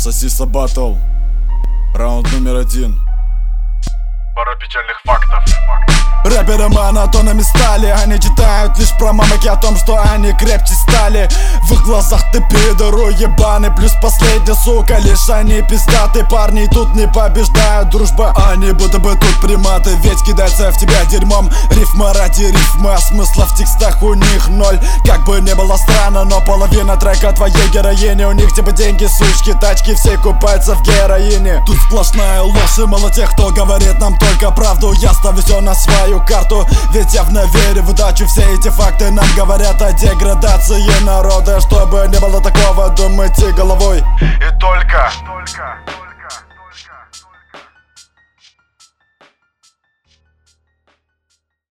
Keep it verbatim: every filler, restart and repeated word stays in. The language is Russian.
Сосиса Батл. Раунд номер один. Пара печальных фактов. Рэперы монотонными стали. Они читают лишь про мамок и о том, что они крепче стали. В их глазах ты пидору ебаный. Плюс последняя сука, лишь они пиздаты. Парни тут не побеждают, дружба. Они будто бы тут приматы, ведь кидаются в тебя дерьмом. Рифма ради рифмы, а смысла в текстах у них ноль. Как бы не было странно, но половина трека твоей героини. У них типа деньги, сучки, тачки, все купаются в героине. Тут сплошная ложь и мало тех, кто говорит нам только правду. Я ставлю все на свою карту, ведь явно верю в удачу. Все эти факты нам говорят о деградации народа. Чтобы не было такого, думайте головой. И только, только